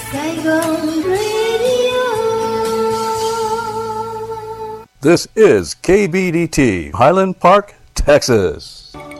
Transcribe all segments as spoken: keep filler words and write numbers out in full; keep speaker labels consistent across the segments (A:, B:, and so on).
A: Saigon Radio.
B: This is K B D T, Highland Park, Texas.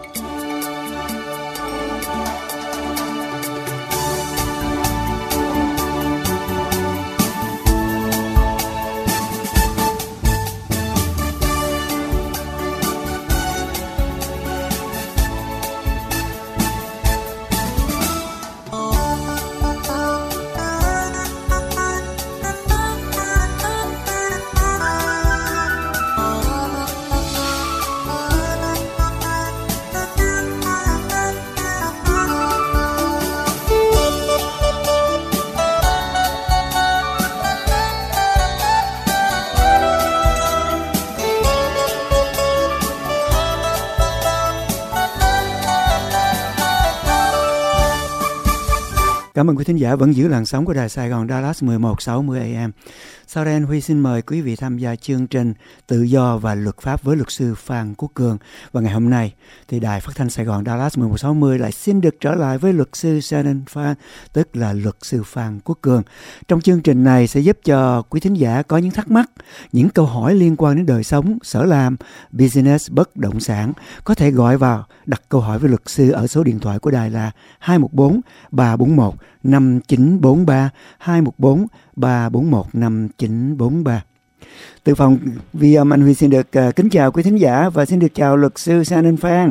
C: Cảm ơn quý thính giả vẫn giữ làn sóng của Đài Sài Gòn Dallas mười một sáu mươi A M. Sau đây anh Huy xin mời quý vị tham gia chương trình Tự do và luật pháp với luật sư Phan Quốc Cường. Và ngày hôm nay thì Đài Phát thanh Sài Gòn Dallas mười một sáu mươi lại xin được trở lại với luật sư Shannon Phan, tức là luật sư Phan Quốc Cường. Trong chương trình này sẽ giúp cho quý thính giả có những thắc mắc, những câu hỏi liên quan đến đời sống, sở làm, business, bất động sản. Có thể gọi vào đặt câu hỏi với luật sư ở số điện thoại của đài là hai một bốn ba bốn một năm chín bốn ba, hai một bốn ba bốn một năm chín bốn ba. Từ phòng vi âm anh Huy xin được uh, kính chào quý thính giả và xin được chào luật sư Shannon Phan.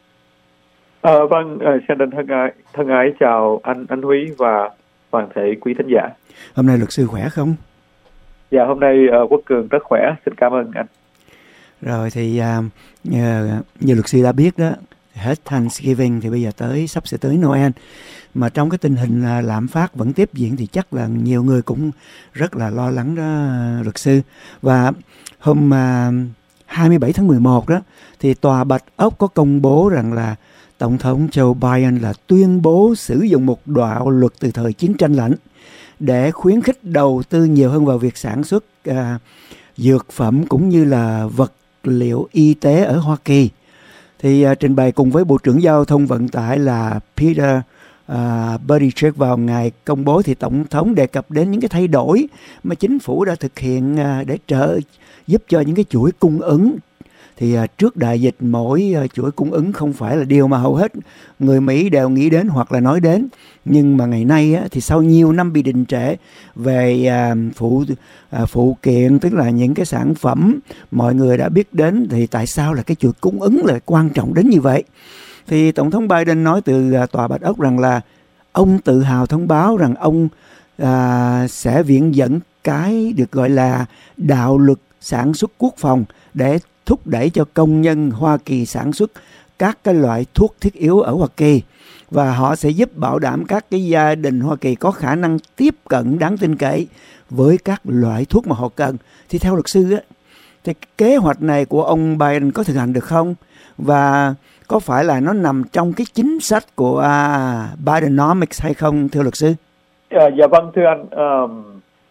D: À, vâng, uh, Shannon thân ái, thân ái chào anh anh Huy và toàn thể quý thính giả.
C: Hôm nay luật sư khỏe không?
D: Dạ, hôm nay uh, Quốc Cường rất khỏe, xin cảm ơn anh.
C: Rồi thì uh, uh, như luật sư đã biết đó, hết Thanksgiving thì bây giờ tới sắp sẽ tới Noel, mà trong cái tình hình là lạm phát vẫn tiếp diễn thì chắc là nhiều người cũng rất là lo lắng đó luật sư. Và hôm hai mươi bảy tháng mười một đó thì Tòa Bạch Ốc có công bố rằng là Tổng thống Joe Biden là tuyên bố sử dụng một đạo luật từ thời chiến tranh lạnh để khuyến khích đầu tư nhiều hơn vào việc sản xuất à, dược phẩm cũng như là vật liệu y tế ở Hoa Kỳ. Thì uh, trình bày cùng với Bộ trưởng Giao thông Vận tải là Peter uh, Buttigieg vào ngày công bố thì Tổng thống đề cập đến những cái thay đổi mà chính phủ đã thực hiện uh, để trợ giúp cho những cái chuỗi cung ứng. Thì uh, trước đại dịch mỗi uh, chuỗi cung ứng không phải là điều mà hầu hết người Mỹ đều nghĩ đến hoặc là nói đến. Nhưng mà ngày nay á, thì sau nhiều năm bị đình trệ về uh, phụ uh, phụ kiện, tức là những cái sản phẩm mọi người đã biết đến, thì tại sao là cái chuỗi cung ứng là quan trọng đến như vậy? Thì Tổng thống Biden nói từ uh, Tòa Bạch Ốc rằng là ông tự hào thông báo rằng ông uh, sẽ viện dẫn cái được gọi là đạo luật sản xuất quốc phòng để thúc đẩy cho công nhân Hoa Kỳ sản xuất các cái loại thuốc thiết yếu ở Hoa Kỳ, và họ sẽ giúp bảo đảm các cái gia đình Hoa Kỳ có khả năng tiếp cận đáng tin cậy với các loại thuốc mà họ cần. Thì theo luật sư á, thì kế hoạch này của ông Biden có thực hành được không? Và có phải là nó nằm trong cái chính sách của uh, Bidenomics hay không, thưa luật sư?
D: À, dạ vâng, thưa anh. Um,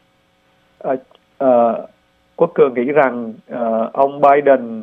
D: uh, uh, Quốc Cường nghĩ rằng uh, ông Biden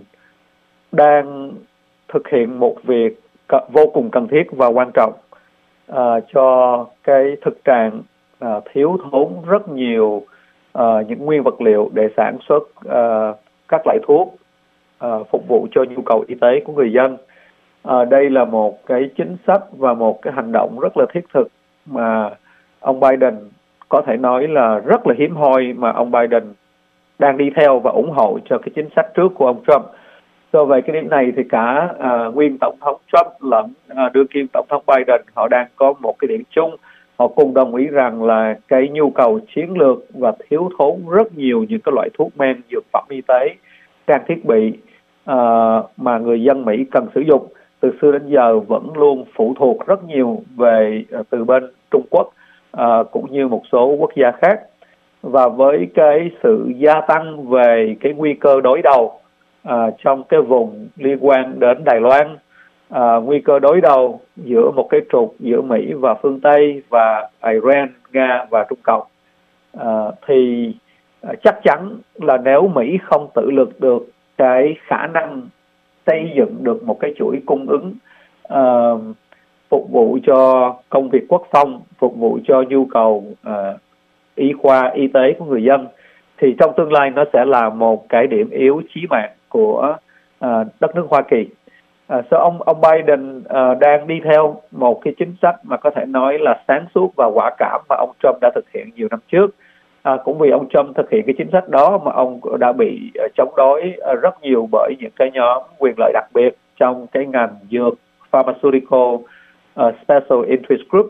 D: đang thực hiện một việc vô cùng cần thiết và quan trọng uh, cho cái thực trạng uh, thiếu thốn rất nhiều uh, những nguyên vật liệu để sản xuất uh, các loại thuốc uh, phục vụ cho nhu cầu y tế của người dân. Uh, đây là một cái chính sách và một cái hành động rất là thiết thực mà ông Biden có thể nói là rất là hiếm hoi mà ông Biden đang đi theo và ủng hộ cho cái chính sách trước của ông Trump. Do vậy cái điểm này thì cả uh, nguyên Tổng thống Trump lẫn uh, đương kim Tổng thống Biden họ đang có một cái điểm chung. Họ cùng đồng ý rằng là cái nhu cầu chiến lược và thiếu thốn rất nhiều những cái loại thuốc men, dược phẩm y tế, trang thiết bị uh, mà người dân Mỹ cần sử dụng từ xưa đến giờ vẫn luôn phụ thuộc rất nhiều về uh, từ bên Trung Quốc uh, cũng như một số quốc gia khác. Và với cái sự gia tăng về cái nguy cơ đối đầu à, trong cái vùng liên quan đến Đài Loan, à, nguy cơ đối đầu giữa một cái trục giữa Mỹ và phương Tây và Iran, Nga và Trung Cộng, à, thì à, chắc chắn là nếu Mỹ không tự lực được cái khả năng xây dựng được một cái chuỗi cung ứng à, phục vụ cho công việc quốc phòng, phục vụ cho nhu cầu uh, y khoa, y tế của người dân, thì trong tương lai nó sẽ là một cái điểm yếu chí mạng của uh, đất nước Hoa Kỳ. Uh, so ông ông Biden uh, đang đi theo một cái chính sách mà có thể nói là sáng suốt và quả cảm mà ông Trump đã thực hiện nhiều năm trước. Uh, cũng vì ông Trump thực hiện cái chính sách đó mà ông đã bị uh, chống đối uh, rất nhiều bởi những cái nhóm quyền lợi đặc biệt trong cái ngành dược, pharmaceutical uh, special interest group.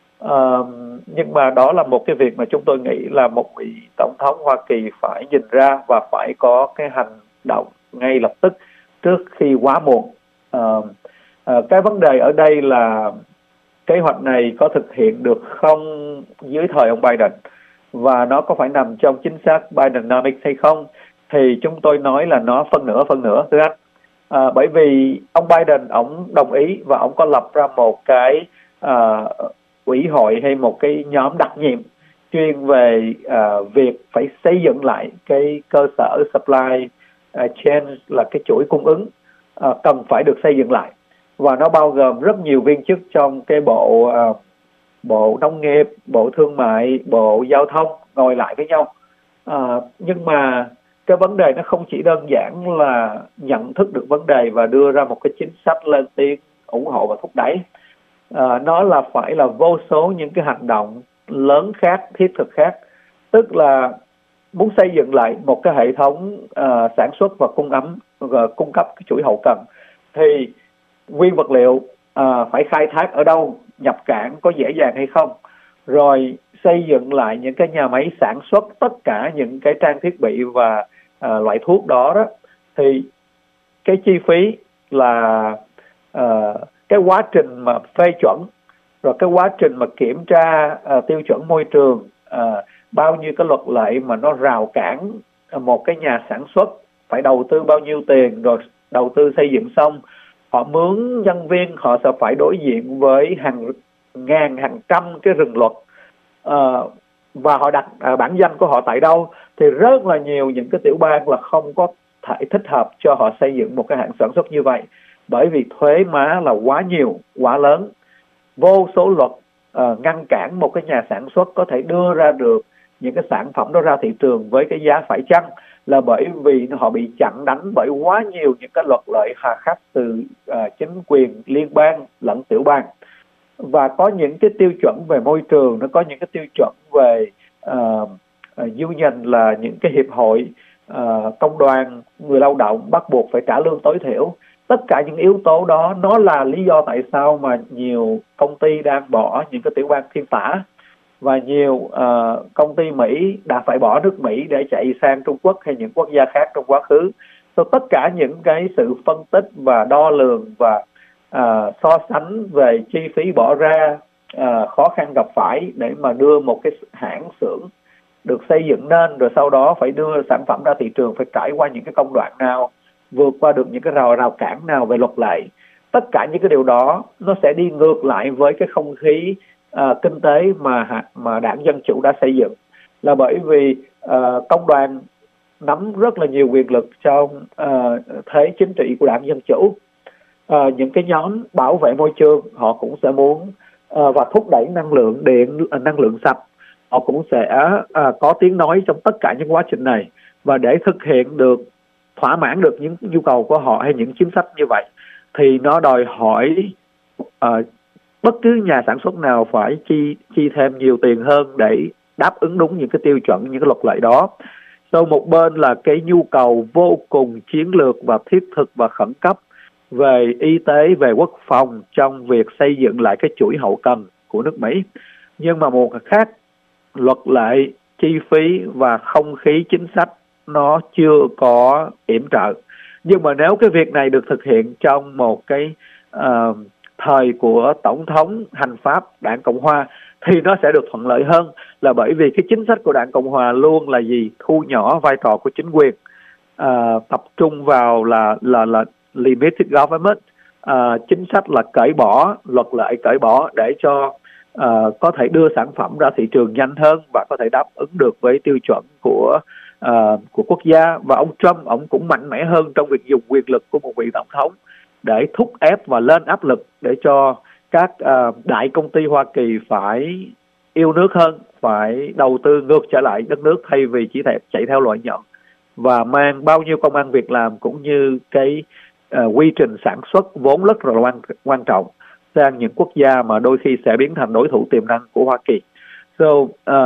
D: Uh, nhưng mà đó là một cái việc mà chúng tôi nghĩ là một vị tổng thống Hoa Kỳ phải nhìn ra và phải có cái hành động ngay lập tức trước khi quá muộn. Uh, uh, cái vấn đề ở đây là kế hoạch này có thực hiện được không dưới thời ông Biden, và nó có phải nằm trong chính sách Bidenomics hay không, thì chúng tôi nói là nó phân nửa phân nửa thưa anh. À, bởi vì ông Biden ông đồng ý và ông có lập ra một cái à, ủy hội hay một cái nhóm đặc nhiệm chuyên về à, việc phải xây dựng lại cái cơ sở supply uh, chain, là cái chuỗi cung ứng uh, cần phải được xây dựng lại, và nó bao gồm rất nhiều viên chức trong cái bộ uh, bộ nông nghiệp, bộ thương mại, bộ giao thông ngồi lại với nhau. Uh, nhưng mà cái vấn đề nó không chỉ đơn giản là nhận thức được vấn đề và đưa ra một cái chính sách lên tiếng ủng hộ và thúc đẩy. À, nó là phải là vô số những cái hành động lớn khác, thiết thực khác. Tức là muốn xây dựng lại một cái hệ thống uh, sản xuất và cung ấm và cung cấp cái chuỗi hậu cần, thì nguyên vật liệu uh, phải khai thác ở đâu, nhập cảng có dễ dàng hay không, rồi xây dựng lại những cái nhà máy sản xuất tất cả những cái trang thiết bị và uh, loại thuốc đó đó, thì cái chi phí là uh, cái quá trình mà phê chuẩn, rồi cái quá trình mà kiểm tra uh, tiêu chuẩn môi trường, uh, bao nhiêu cái luật lệ mà nó rào cản một cái nhà sản xuất, phải đầu tư bao nhiêu tiền, rồi đầu tư xây dựng xong họ mướn nhân viên, họ sẽ phải đối diện với hàng ngàn hàng trăm cái rừng luật, uh, và họ đặt uh, bản danh của họ tại đâu, thì rất là nhiều những cái tiểu bang là không có thể thích hợp cho họ xây dựng một cái hãng sản xuất như vậy, bởi vì thuế má là quá nhiều, quá lớn, vô số luật uh, ngăn cản một cái nhà sản xuất có thể đưa ra được những cái sản phẩm đó ra thị trường với cái giá phải chăng, là bởi vì họ bị chặn đánh bởi quá nhiều những cái luật lệ hà khắc từ uh, chính quyền liên bang lẫn tiểu bang. Và có những cái tiêu chuẩn về môi trường, nó có những cái tiêu chuẩn về uh, uh, union, là những cái hiệp hội uh, công đoàn, người lao động bắt buộc phải trả lương tối thiểu. Tất cả những yếu tố đó nó là lý do tại sao mà nhiều công ty đang bỏ những cái tiểu bang thiên tả, và nhiều uh, công ty Mỹ đã phải bỏ nước Mỹ để chạy sang Trung Quốc hay những quốc gia khác trong quá khứ. So, tất cả những cái sự phân tích và đo lường và uh, so sánh về chi phí bỏ ra, uh, khó khăn gặp phải để mà đưa một cái hãng xưởng được xây dựng nên, rồi sau đó phải đưa sản phẩm ra thị trường, phải trải qua những cái công đoạn nào, vượt qua được những cái rào rào cản nào về luật lệ. Tất cả những cái điều đó nó sẽ đi ngược lại với cái không khí uh, kinh tế mà mà đảng Dân Chủ đã xây dựng, là bởi vì uh, công đoàn nắm rất là nhiều quyền lực trong uh, thế chính trị của đảng Dân Chủ. Uh, những cái nhóm bảo vệ môi trường họ cũng sẽ muốn uh, và thúc đẩy năng lượng điện, uh, năng lượng sạch, họ cũng sẽ uh, có tiếng nói trong tất cả những quá trình này. Và để thực hiện được, thỏa mãn được những nhu cầu của họ hay những chính sách như vậy, thì nó đòi hỏi uh, bất cứ nhà sản xuất nào phải chi chi thêm nhiều tiền hơn để đáp ứng đúng những cái tiêu chuẩn, những cái luật lệ đó. So, một bên là cái nhu cầu vô cùng chiến lược và thiết thực và khẩn cấp về y tế, về quốc phòng trong việc xây dựng lại cái chuỗi hậu cần của nước Mỹ. Nhưng mà một khác, luật lệ, chi phí và không khí chính sách nó chưa có yểm trợ. Nhưng mà nếu cái việc này được thực hiện trong một cái uh, thời của Tổng thống hành pháp Đảng Cộng Hòa thì nó sẽ được thuận lợi hơn, là bởi vì cái chính sách của Đảng Cộng Hòa luôn là gì? Thu nhỏ vai trò của chính quyền, uh, tập trung vào là là là limited government, uh, chính sách là cởi bỏ luật lệ, cởi bỏ để cho uh, có thể đưa sản phẩm ra thị trường nhanh hơn và có thể đáp ứng được với tiêu chuẩn của uh, của quốc gia. Và ông Trump ông cũng mạnh mẽ hơn trong việc dùng quyền lực của một vị tổng thống để thúc ép và lên áp lực để cho các uh, đại công ty Hoa Kỳ phải yêu nước hơn, phải đầu tư ngược trở lại đất nước thay vì chỉ thể chạy theo lợi nhuận, và mang bao nhiêu công ăn việc làm cũng như cái uh, quy trình sản xuất vốn rất là quan, quan trọng sang những quốc gia mà đôi khi sẽ biến thành đối thủ tiềm năng của Hoa Kỳ. So, uh,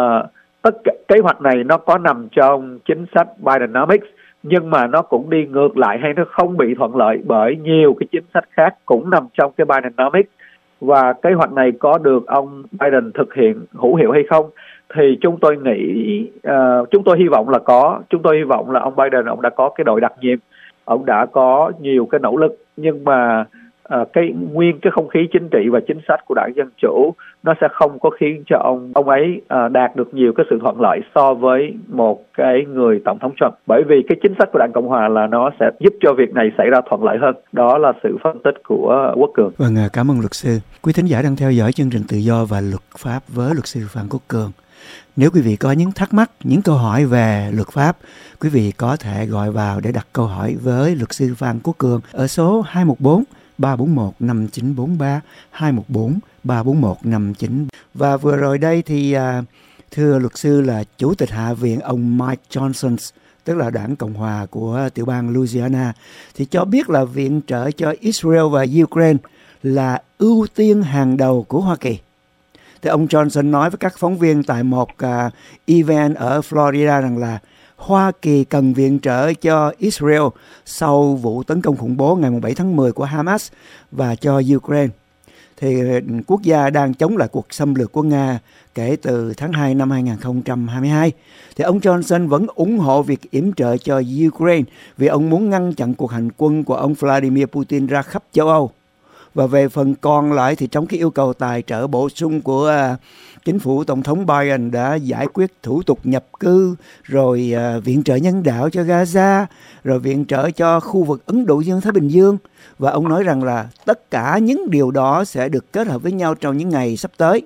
D: tất cả kế hoạch này nó có nằm trong chính sách Bidenomics, nhưng mà nó cũng đi ngược lại hay nó không bị thuận lợi bởi nhiều cái chính sách khác cũng nằm trong cái Bidenomics. Và kế hoạch này có được ông Biden thực hiện hữu hiệu hay không thì chúng tôi nghĩ, uh, chúng tôi hy vọng là có. Chúng tôi hy vọng là ông Biden, ông đã có cái đội đặc nhiệm, ông đã có nhiều cái nỗ lực, nhưng mà uh, cái nguyên cái không khí chính trị và chính sách của đảng Dân Chủ nó sẽ không có khiến cho ông ông ấy uh, đạt được nhiều cái sự thuận lợi so với một cái người tổng thống Trump, bởi vì cái chính sách của đảng Cộng Hòa là nó sẽ giúp cho việc này xảy ra thuận lợi hơn. Đó là sự phân tích của Quốc Cường.
C: Vâng, cảm ơn luật sư. Quý thính giả đang theo dõi chương trình Tự do và Luật pháp với luật sư Phan Quốc Cường. Nếu quý vị có những thắc mắc, những câu hỏi về luật pháp, quý vị có thể gọi vào để đặt câu hỏi với luật sư Phan Quốc Cường ở số hai một bốn ba bốn một năm chín bốn ba, hai một bốn ba bốn một năm chín. Và vừa rồi đây thì à, thưa luật sư là Chủ tịch Hạ viện ông Mike Johnson, tức là đảng Cộng hòa của tiểu bang Louisiana, thì cho biết là viện trợ cho Israel và Ukraine là ưu tiên hàng đầu của Hoa Kỳ. Thì ông Johnson nói với các phóng viên tại một uh, event ở Florida rằng là Hoa Kỳ cần viện trợ cho Israel sau vụ tấn công khủng bố ngày bảy tháng mười của Hamas và cho Ukraine. Thì quốc gia đang chống lại cuộc xâm lược của Nga kể từ tháng hai năm hai không hai hai. Thì ông Johnson vẫn ủng hộ việc yểm trợ cho Ukraine vì ông muốn ngăn chặn cuộc hành quân của ông Vladimir Putin ra khắp châu Âu. Và về phần còn lại thì trong cái yêu cầu tài trợ bổ sung của uh, chính phủ Tổng thống Biden đã giải quyết thủ tục nhập cư, rồi uh, viện trợ nhân đạo cho Gaza, rồi viện trợ cho khu vực Ấn Độ Dương Thái Bình Dương. Và ông nói rằng là tất cả những điều đó sẽ được kết hợp với nhau trong những ngày sắp tới.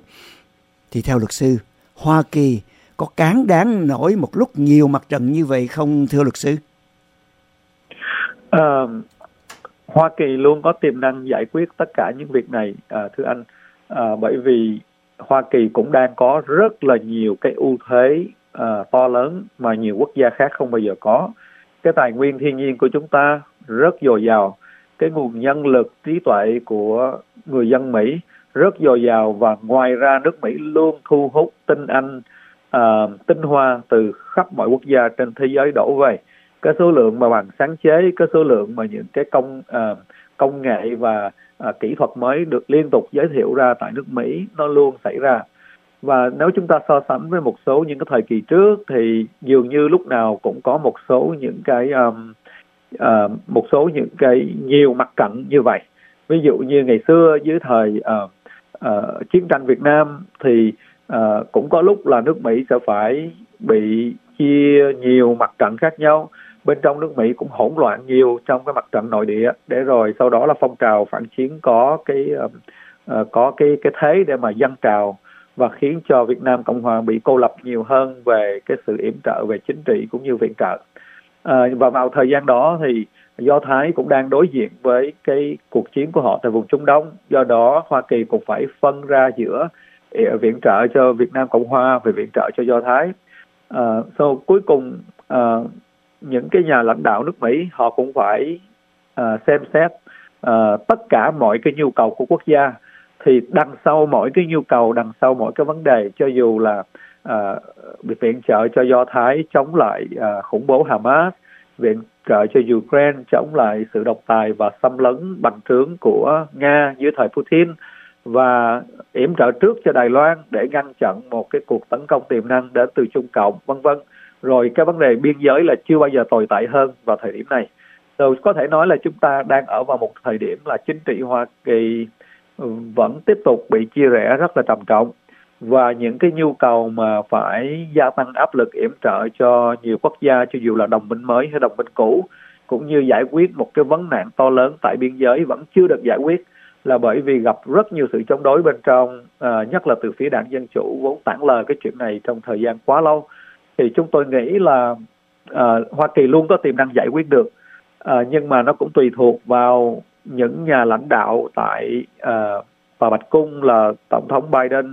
C: Thì theo luật sư, Hoa Kỳ có cán đáng nổi một lúc nhiều mặt trận như vậy không thưa luật sư?
D: Uh... Hoa Kỳ luôn có tiềm năng giải quyết tất cả những việc này, à, thưa anh, à, bởi vì Hoa Kỳ cũng đang có rất là nhiều cái ưu thế à, to lớn mà nhiều quốc gia khác không bao giờ có. Cái tài nguyên thiên nhiên của chúng ta rất dồi dào, cái nguồn nhân lực trí tuệ của người dân Mỹ rất dồi dào, và ngoài ra nước Mỹ luôn thu hút tinh anh, à, tinh hoa từ khắp mọi quốc gia trên thế giới đổ về. Cái số lượng mà bằng sáng chế, cái số lượng mà những cái công uh, công nghệ và uh, kỹ thuật mới được liên tục giới thiệu ra tại nước Mỹ nó luôn xảy ra. Và nếu chúng ta so sánh với một số những cái thời kỳ trước thì dường như lúc nào cũng có một số những cái um, uh, một số những cái nhiều mặt trận như vậy. Ví dụ như ngày xưa dưới thời uh, uh, chiến tranh Việt Nam thì uh, cũng có lúc là nước Mỹ sẽ phải bị chia nhiều mặt trận khác nhau. Bên trong nước Mỹ cũng hỗn loạn nhiều trong cái mặt trận nội địa, để rồi sau đó là phong trào phản chiến có cái uh, uh, có cái cái thế để mà dâng trào và khiến cho Việt Nam Cộng Hòa bị cô lập nhiều hơn về cái sự yểm trợ về chính trị cũng như viện trợ. Uh, và vào thời gian đó thì Do Thái cũng đang đối diện với cái cuộc chiến của họ tại vùng Trung Đông, do đó Hoa Kỳ cũng phải phân ra giữa uh, viện trợ cho Việt Nam Cộng Hòa và viện trợ cho Do Thái. Uh, so cuối cùng uh, những cái nhà lãnh đạo nước Mỹ họ cũng phải uh, xem xét uh, tất cả mọi cái nhu cầu của quốc gia. Thì đằng sau mỗi cái nhu cầu, đằng sau mỗi cái vấn đề, cho dù là uh, viện trợ cho Do Thái chống lại uh, khủng bố Hamas, viện trợ cho Ukraine chống lại sự độc tài và xâm lấn bành trướng của Nga dưới thời Putin, và yểm trợ trước cho Đài Loan để ngăn chặn một cái cuộc tấn công tiềm năng đến từ Trung Cộng, vân vân. Rồi cái vấn đề biên giới là chưa bao giờ tồi tệ hơn vào thời điểm này. Rồi có thể nói là chúng ta đang ở vào một thời điểm là chính trị Hoa Kỳ vẫn tiếp tục bị chia rẽ rất là trầm trọng, và những cái nhu cầu mà phải gia tăng áp lực yểm trợ cho nhiều quốc gia, cho dù là đồng minh mới hay đồng minh cũ, cũng như giải quyết một cái vấn nạn to lớn tại biên giới vẫn chưa được giải quyết, là bởi vì gặp rất nhiều sự chống đối bên trong, à, nhất là từ phía đảng Dân Chủ vốn tản lờ cái chuyện này trong thời gian quá lâu. Thì chúng tôi nghĩ là à, Hoa Kỳ luôn có tiềm năng giải quyết được, à, nhưng mà nó cũng tùy thuộc vào những nhà lãnh đạo tại à, và Bạch Cung là Tổng thống Biden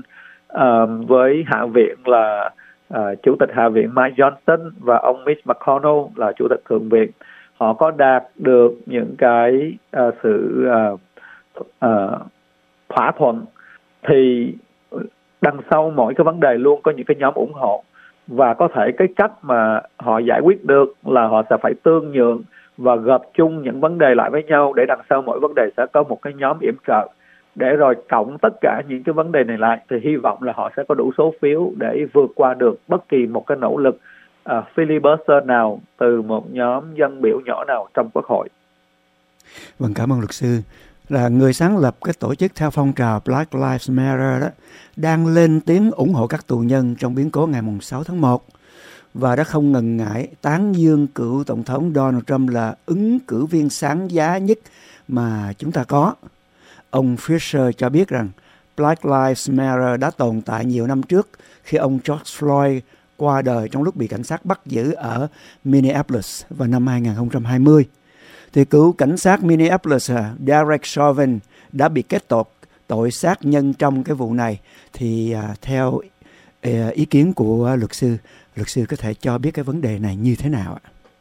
D: uh, với Hạ viện là uh, Chủ tịch Hạ viện Mike Johnson và ông Mitch McConnell là Chủ tịch Thượng viện. Họ có đạt được những cái uh, sự uh, uh, thỏa thuận, thì đằng sau mỗi cái vấn đề luôn có những cái nhóm ủng hộ, và có thể cái cách mà họ giải quyết được là họ sẽ phải tương nhượng và gộp chung những vấn đề lại với nhau, để đằng sau mỗi vấn đề sẽ có một cái nhóm yểm trợ, để rồi cộng tất cả những cái vấn đề này lại thì hy vọng là họ sẽ có đủ số phiếu để vượt qua được bất kỳ một cái nỗ lực uh, filibuster nào từ một nhóm dân biểu nhỏ nào trong Quốc hội.
C: Vâng, cảm ơn luật sư. Là người sáng lập cái tổ chức theo phong trào Black Lives Matter đó, đang lên tiếng ủng hộ các tù nhân trong biến cố ngày sáu tháng một, và đã không ngần ngại tán dương cựu Tổng thống Donald Trump là ứng cử viên sáng giá nhất mà chúng ta có. Ông Fisher cho biết rằng Black Lives Matter đã tồn tại nhiều năm trước, khi ông George Floyd qua đời trong lúc bị cảnh sát bắt giữ ở Minneapolis vào năm hai không hai không. Thì cựu cảnh sát Minneapolis Derek Chauvin đã bị kết tội tội sát nhân trong cái vụ này. Thì à, theo à, ý kiến của luật sư, luật sư có thể cho biết cái vấn đề này như thế nào ạ?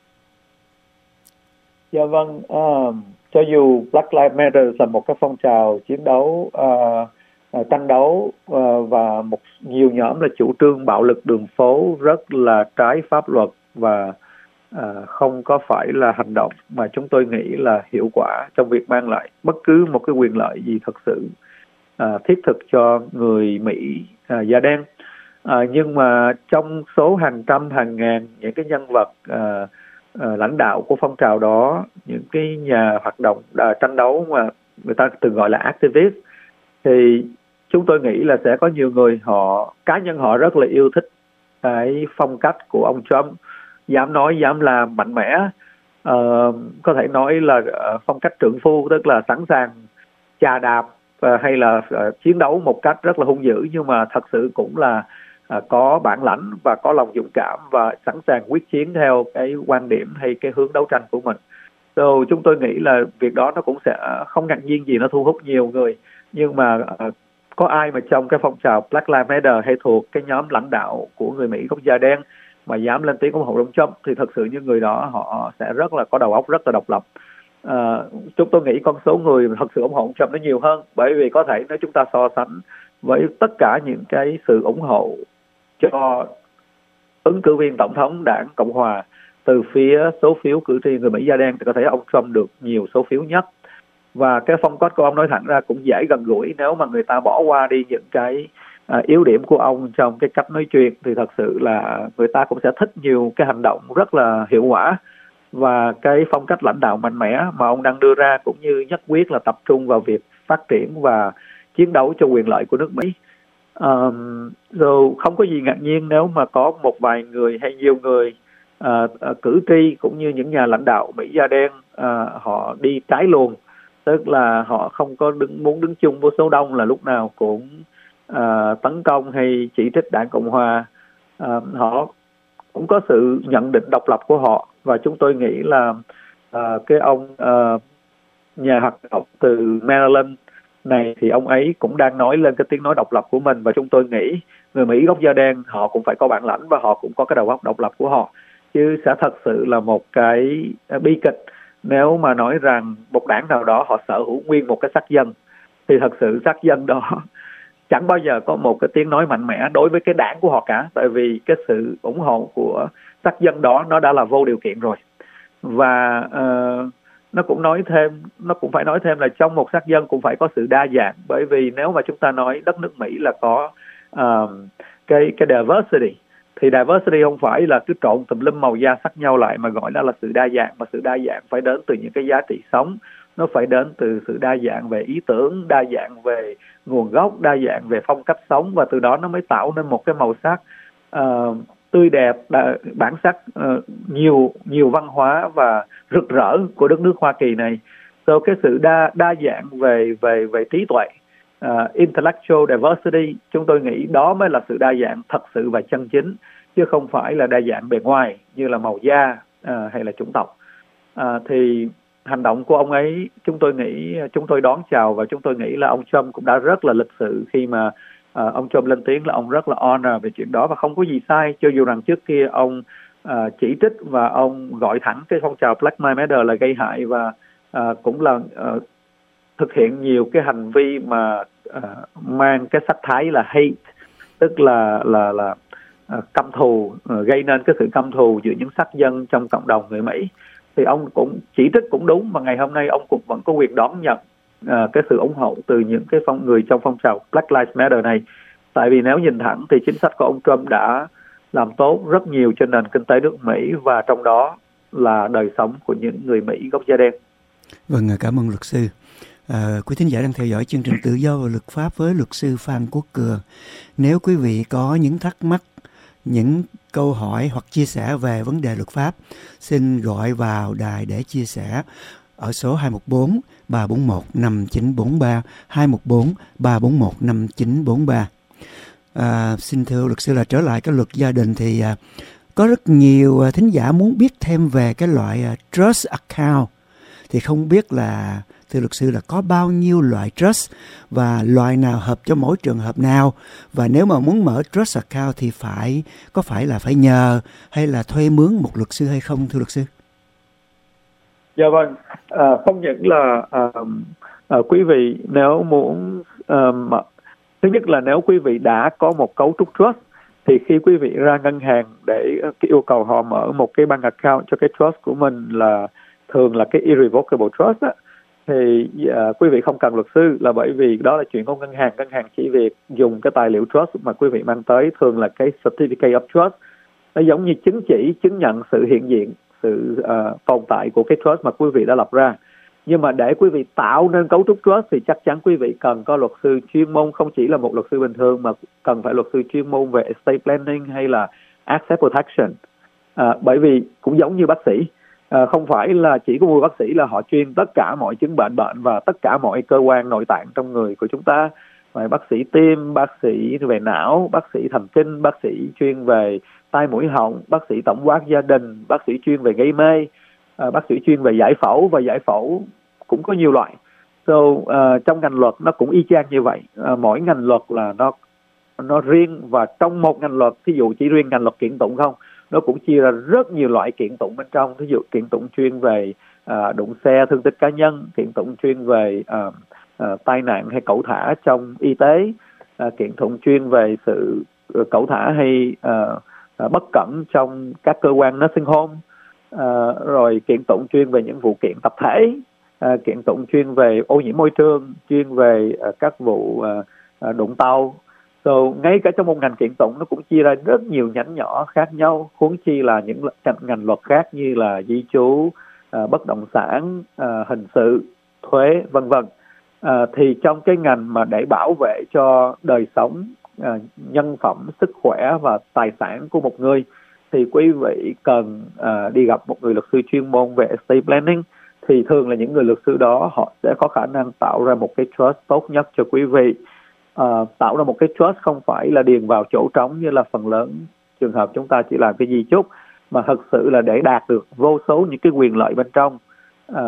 D: Dạ vâng, uh, cho dù Black Lives Matter là một cái phong trào chiến đấu, uh, uh, tranh đấu uh, và một nhiều nhóm là chủ trương bạo lực đường phố rất là trái pháp luật và À, không có phải là hành động mà chúng tôi nghĩ là hiệu quả trong việc mang lại bất cứ một cái quyền lợi gì thật sự à, thiết thực cho người Mỹ à, da đen. À, nhưng mà trong số hàng trăm hàng ngàn những cái nhân vật à, à, lãnh đạo của phong trào đó, những cái nhà hoạt động à, tranh đấu mà người ta từng gọi là activist, thì chúng tôi nghĩ là sẽ có nhiều người họ cá nhân họ rất là yêu thích cái phong cách của ông Trump, dám nói dám làm mạnh mẽ, uh, có thể nói là uh, phong cách trượng phu, tức là sẵn sàng chà đạp uh, hay là uh, chiến đấu một cách rất là hung dữ, nhưng mà thật sự cũng là uh, có bản lãnh và có lòng dũng cảm và sẵn sàng quyết chiến theo cái quan điểm hay cái hướng đấu tranh của mình. So, chúng tôi nghĩ là việc đó nó cũng sẽ không ngạc nhiên gì nó thu hút nhiều người, nhưng mà uh, có ai mà trong cái phong trào Black Lives Matter hay thuộc cái nhóm lãnh đạo của người Mỹ gốc da đen mà dám lên tiếng ủng hộ ông Trump, thì thật sự những người đó họ sẽ rất là có đầu óc rất là độc lập. À, chúng tôi nghĩ con số người thật sự ủng hộ ông Trump nó nhiều hơn, bởi vì có thể nếu chúng ta so sánh với tất cả những cái sự ủng hộ cho ứng cử viên tổng thống đảng Cộng hòa từ phía số phiếu cử tri người Mỹ da đen, thì có thể ông Trump được nhiều số phiếu nhất. Và cái phong cách của ông nói thẳng ra cũng dễ gần gũi, nếu mà người ta bỏ qua đi những cái À, yếu điểm của ông trong cái cách nói chuyện, thì thật sự là người ta cũng sẽ thích nhiều cái hành động rất là hiệu quả và cái phong cách lãnh đạo mạnh mẽ mà ông đang đưa ra, cũng như nhất quyết là tập trung vào việc phát triển và chiến đấu cho quyền lợi của nước Mỹ. Um, rồi không có gì ngạc nhiên nếu mà có một vài người hay nhiều người uh, uh, cử tri cũng như những nhà lãnh đạo Mỹ da đen uh, họ đi trái luồng, tức là họ không có đứng, muốn đứng chung với số đông là lúc nào cũng À, tấn công hay chỉ trích đảng Cộng hòa. À, họ cũng có sự nhận định độc lập của họ, và chúng tôi nghĩ là à, cái ông à, nhà hoạt động từ Maryland này thì ông ấy cũng đang nói lên cái tiếng nói độc lập của mình, và chúng tôi nghĩ người Mỹ gốc da đen họ cũng phải có bản lãnh và họ cũng có cái đầu óc độc lập của họ, chứ sẽ thật sự là một cái bi kịch nếu mà nói rằng một đảng nào đó họ sở hữu nguyên một cái sắc dân, thì thật sự sắc dân đó chẳng bao giờ có một cái tiếng nói mạnh mẽ đối với cái đảng của họ cả, tại vì cái sự ủng hộ của sắc dân đó nó đã là vô điều kiện rồi. Và uh, nó cũng nói thêm, nó cũng phải nói thêm là trong một sắc dân cũng phải có sự đa dạng, bởi vì nếu mà chúng ta nói đất nước Mỹ là có uh, cái cái diversity, thì diversity không phải là cứ trộn tùm lum màu da sắc nhau lại mà gọi đó là sự đa dạng, mà sự đa dạng phải đến từ những cái giá trị sống, nó phải đến từ sự đa dạng về ý tưởng, đa dạng về nguồn gốc, đa dạng về phong cách sống, và từ đó nó mới tạo nên một cái màu sắc uh, tươi đẹp, đa, bản sắc uh, nhiều nhiều văn hóa và rực rỡ của đất nước Hoa Kỳ này. So cái sự đa đa dạng về về về trí tuệ, uh, intellectual diversity, chúng tôi nghĩ đó mới là sự đa dạng thật sự và chân chính, chứ không phải là đa dạng bề ngoài như là màu da uh, hay là chủng tộc. Uh, thì hành động của ông ấy chúng tôi nghĩ, chúng tôi đón chào, và chúng tôi nghĩ là ông Trump cũng đã rất là lịch sự khi mà uh, ông Trump lên tiếng là ông rất là honor về chuyện đó và không có gì sai, cho dù rằng trước kia ông uh, chỉ trích và ông gọi thẳng cái phong trào Black Lives Matter là gây hại và uh, cũng là uh, thực hiện nhiều cái hành vi mà uh, mang cái sắc thái là hate, tức là là là uh, căm thù, uh, gây nên cái sự căm thù giữa những sắc dân trong cộng đồng người Mỹ. Thì ông cũng chỉ trích cũng đúng, mà ngày hôm nay ông cũng vẫn có quyền đón nhận uh, cái sự ủng hộ từ những cái phong người trong phong trào Black Lives Matter này. Tại vì nếu nhìn thẳng thì chính sách của ông Trump đã làm tốt rất nhiều cho nền kinh tế nước Mỹ, và trong đó là đời sống của những người Mỹ gốc da đen.
C: Vâng, cảm ơn luật sư. À, quý thính giả đang theo dõi chương trình Tự do và Luật pháp với luật sư Phan Quốc Cường. Nếu quý vị có những thắc mắc, những câu hỏi hoặc chia sẻ về vấn đề luật pháp, xin gọi vào đài để chia sẻ ở số hai một bốn ba bốn một năm chín bốn ba, hai một bốn ba bốn một năm chín bốn ba. À, xin thưa luật sư là trở lại cái luật gia đình thì à, có rất nhiều à, thính giả muốn biết thêm về cái loại à, trust account. Thì không biết là thưa luật sư là có bao nhiêu loại trust và loại nào hợp cho mỗi trường hợp nào, và nếu mà muốn mở trust account thì phải có phải là phải nhờ hay là thuê mướn một luật sư hay không thưa luật sư?
D: Dạ vâng, à, không những là à, à, quý vị nếu muốn à, mà, thứ nhất là nếu quý vị đã có một cấu trúc trust thì khi quý vị ra ngân hàng để yêu cầu họ mở một cái bank account cho cái trust của mình, là thường là cái irrevocable trust á, thì uh, quý vị không cần luật sư, là bởi vì đó là chuyện của ngân hàng. Ngân hàng chỉ việc dùng cái tài liệu trust mà quý vị mang tới, thường là cái certificate of trust, nó giống như chứng chỉ chứng nhận sự hiện diện, sự uh, tồn tại của cái trust mà quý vị đã lập ra. Nhưng mà để quý vị tạo nên cấu trúc trust thì chắc chắn quý vị cần có luật sư chuyên môn, không chỉ là một luật sư bình thường mà cần phải luật sư chuyên môn về estate planning hay là asset protection. Uh, bởi vì cũng giống như bác sĩ, À, không phải là chỉ có một bác sĩ là họ chuyên tất cả mọi chứng bệnh bệnh và tất cả mọi cơ quan nội tạng trong người của chúng ta. Phải bác sĩ tim, bác sĩ về não, bác sĩ thần kinh, bác sĩ chuyên về tai mũi họng, bác sĩ tổng quát gia đình, bác sĩ chuyên về gây mê, à, bác sĩ chuyên về giải phẫu, và giải phẫu cũng có nhiều loại. So uh, trong ngành luật nó cũng y chang như vậy. Uh, mỗi ngành luật là nó nó riêng, và trong một ngành luật, ví dụ chỉ riêng ngành luật kiện tụng không, nó cũng chia ra rất nhiều loại kiện tụng bên trong. Ví dụ kiện tụng chuyên về à, đụng xe, thương tích cá nhân, kiện tụng chuyên về à, à, tai nạn hay cẩu thả trong y tế, à, kiện tụng chuyên về sự cẩu thả hay à, à, bất cẩn trong các cơ quan nursing home, à, rồi kiện tụng chuyên về những vụ kiện tập thể, à, kiện tụng chuyên về ô nhiễm môi trường, chuyên về à, các vụ à, à, đụng tàu. So, ngay cả trong một ngành kiện tụng nó cũng chia ra rất nhiều nhánh nhỏ khác nhau, huống chi là những ngành luật khác như là di trú, à, bất động sản, à, hình sự, thuế, vân vân. À, thì trong cái ngành mà để bảo vệ cho đời sống, à, nhân phẩm, sức khỏe và tài sản của một người, thì quý vị cần à, đi gặp một người luật sư chuyên môn về estate planning. Thì thường là những người luật sư đó họ sẽ có khả năng tạo ra một cái trust tốt nhất cho quý vị. Uh, tạo ra một cái trust không phải là điền vào chỗ trống như là phần lớn trường hợp chúng ta chỉ làm cái di chúc, mà thật sự là để đạt được vô số những cái quyền lợi bên trong, uh,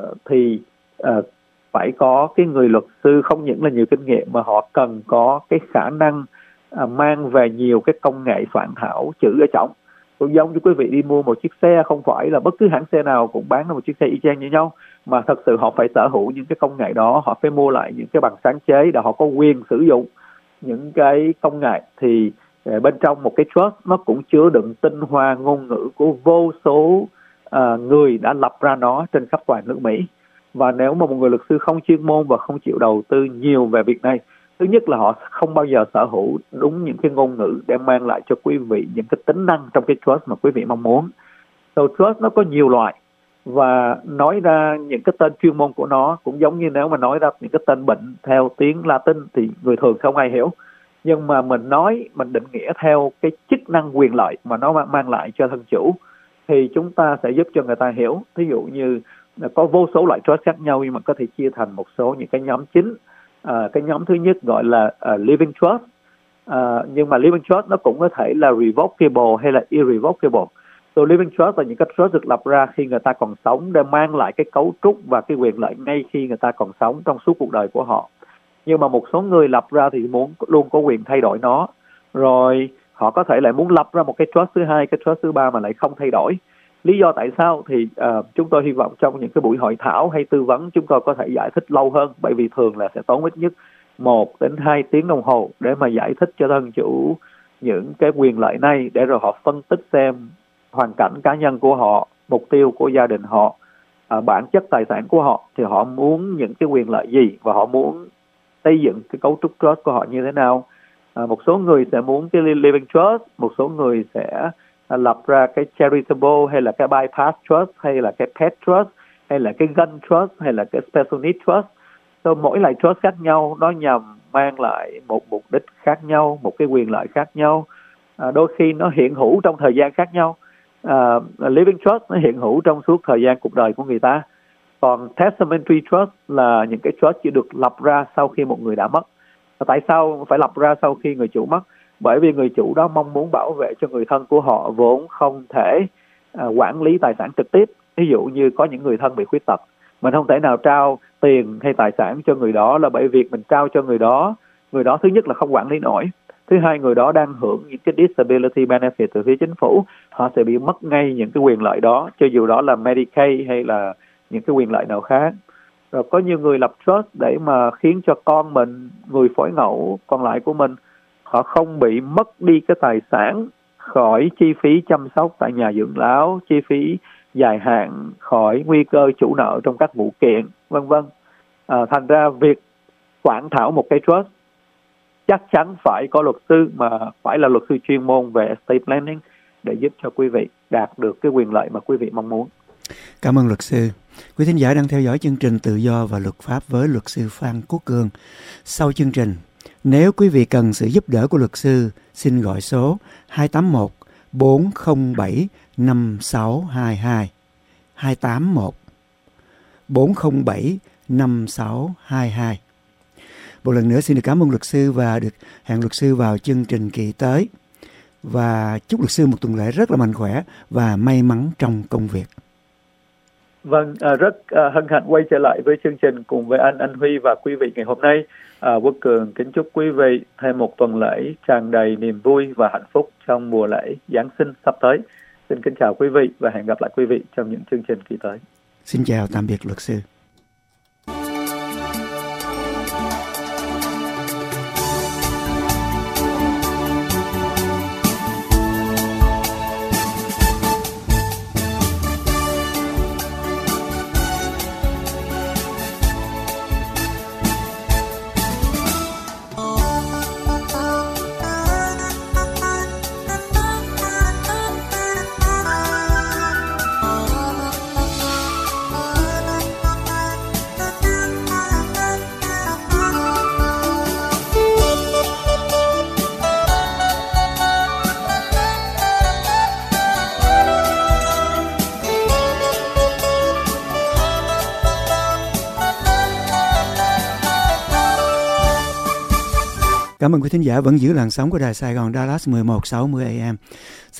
D: thì uh, phải có cái người luật sư không những là nhiều kinh nghiệm, mà họ cần có cái khả năng uh, mang về nhiều cái công nghệ soạn thảo chữ ở trong. Cũng giống như quý vị đi mua một chiếc xe, không phải là bất cứ hãng xe nào cũng bán ra một chiếc xe y chang như nhau, mà thật sự họ phải sở hữu những cái công nghệ đó, họ phải mua lại những cái bằng sáng chế để họ có quyền sử dụng những cái công nghệ. Thì bên trong một cái trust nó cũng chứa đựng tinh hoa ngôn ngữ của vô số uh, người đã lập ra nó trên khắp toàn nước Mỹ. Và nếu mà một người luật sư không chuyên môn và không chịu đầu tư nhiều về việc này, thứ nhất là họ không bao giờ sở hữu đúng những cái ngôn ngữ để mang lại cho quý vị những cái tính năng trong cái trust mà quý vị mong muốn. So trust nó có nhiều loại, và nói ra những cái tên chuyên môn của nó cũng giống như nếu mà nói ra những cái tên bệnh theo tiếng Latin thì người thường không ai hiểu. Nhưng mà mình nói, mình định nghĩa theo cái chức năng quyền lợi mà nó mang lại cho thân chủ, thì chúng ta sẽ giúp cho người ta hiểu. Ví dụ như có vô số loại trust khác nhau, nhưng mà có thể chia thành một số những cái nhóm chính. À, cái nhóm thứ nhất gọi là uh, living trust, à, nhưng mà living trust nó cũng có thể là revocable hay là irrevocable. So living trust là những cái trust được lập ra khi người ta còn sống để mang lại cái cấu trúc và cái quyền lợi ngay khi người ta còn sống trong suốt cuộc đời của họ. Nhưng mà một số người lập ra thì muốn luôn có quyền thay đổi nó. Rồi họ có thể lại muốn lập ra một cái trust thứ hai, cái trust thứ ba mà lại không thay đổi. Lý do tại sao thì uh, chúng tôi hy vọng trong những cái buổi hội thảo hay tư vấn chúng tôi có thể giải thích lâu hơn, bởi vì thường là sẽ tốn ít nhất một đến hai tiếng đồng hồ để mà giải thích cho thân chủ những cái quyền lợi này, để rồi họ phân tích xem hoàn cảnh cá nhân của họ, mục tiêu của gia đình họ, uh, bản chất tài sản của họ, thì họ muốn những cái quyền lợi gì và họ muốn xây dựng cái cấu trúc trust của họ như thế nào. À, một số người sẽ muốn cái living trust, một số người sẽ à, lập ra cái charitable hay là cái bypass trust hay là cái pet trust hay là cái gun trust hay là cái special needs trust. So, mỗi loại trust khác nhau nó nhằm mang lại một mục đích khác nhau, một cái quyền lợi khác nhau. À, đôi khi nó hiện hữu trong thời gian khác nhau. À, living trust nó hiện hữu trong suốt thời gian cuộc đời của người ta. Còn testamentary trust là những cái trust chỉ được lập ra sau khi một người đã mất. Tại sao phải lập ra sau khi người chủ mất? Bởi vì người chủ đó mong muốn bảo vệ cho người thân của họ vốn không thể à, quản lý tài sản trực tiếp. Ví dụ như có những người thân bị khuyết tật, mình không thể nào trao tiền hay tài sản cho người đó, là bởi vì mình trao cho người đó, người đó thứ nhất là không quản lý nổi, thứ hai người đó đang hưởng những cái disability benefit từ phía chính phủ, họ sẽ bị mất ngay những cái quyền lợi đó, cho dù đó là Medicaid hay là những cái quyền lợi nào khác. Rồi có nhiều người lập trust để mà khiến cho con mình, người phối ngẫu còn lại của mình, họ không bị mất đi cái tài sản khỏi chi phí chăm sóc tại nhà dưỡng lão, chi phí dài hạn, khỏi nguy cơ chủ nợ trong các vụ kiện, vân vân. À, thành ra việc soạn thảo một cái trust chắc chắn phải có luật sư, mà phải là luật sư chuyên môn về estate planning để giúp cho quý vị đạt được cái quyền lợi mà quý vị mong muốn.
C: Cảm ơn luật sư. Quý thính giả đang theo dõi chương trình Tự do và Luật pháp với luật sư Phan Quốc Cường. Sau chương trình, nếu quý vị cần sự giúp đỡ của luật sư, xin gọi số hai tám một bốn không bảy năm sáu hai hai, hai tám một bốn không bảy năm sáu hai hai. Một lần nữa xin được cảm ơn luật sư và được hẹn luật sư vào chương trình kỳ tới. Và chúc luật sư một tuần lễ rất là mạnh khỏe và may mắn trong công việc.
D: Vâng, à, rất à, hân hạnh quay trở lại với chương trình cùng với anh, anh Huy và quý vị ngày hôm nay. À, Quốc Cường kính chúc quý vị thêm một tuần lễ tràn đầy niềm vui và hạnh phúc trong mùa lễ Giáng sinh sắp tới. Xin kính chào quý vị và hẹn gặp lại quý vị trong những chương trình kỳ tới.
C: Xin chào, tạm biệt luật sư. Cảm ơn quý thính giả vẫn giữ làn sóng của Đài Sài Gòn Dallas mười một sáu mươi A M.